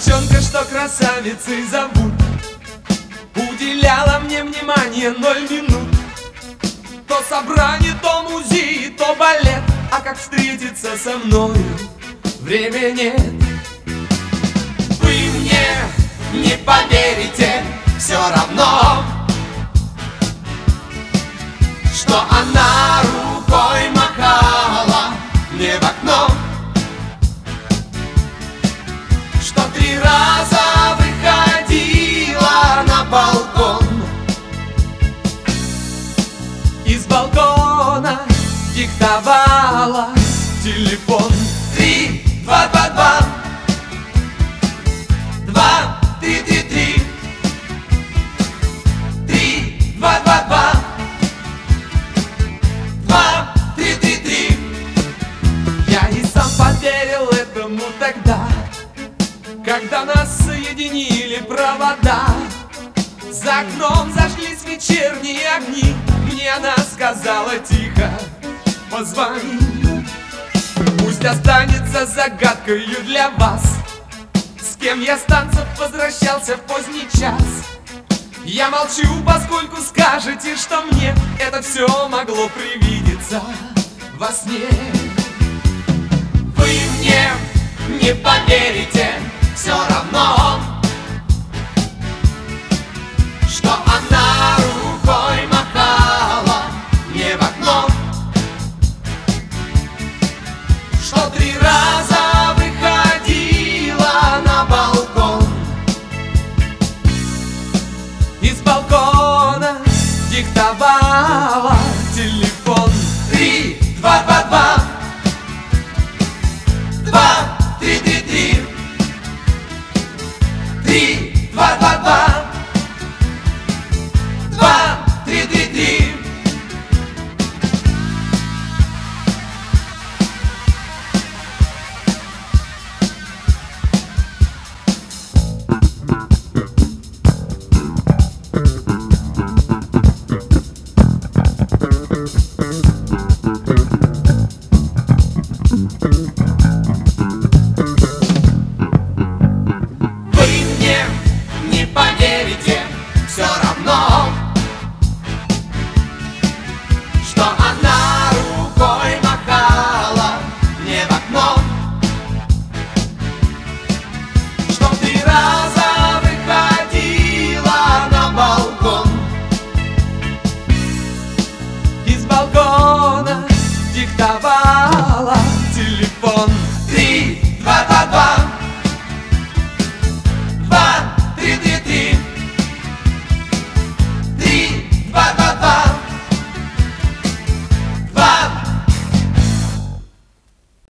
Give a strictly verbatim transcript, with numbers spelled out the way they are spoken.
девчонка, что красавицей зовут, уделяла мне внимание ноль минут. То собрание, то музей, то балет, а как встретиться со мною время нет. Вы мне не поверите, все равно, что она рукой махала мне в окно, что три раза выходила на балкон. Из балкона диктовала телефон. Три, два, два, два, два, три, три, три, три, два, два, два, два, три, три, три. Я и сам поверил этому тогда, когда нас соединили провода. За окном зажглись вечерние огни, мне она сказала тихо: позвони. Пусть останется загадкою для вас, с кем я с танцев возвращался в поздний час. Я молчу, поскольку скажете, что мне это все могло привидеться во сне. Вы мне не поверите,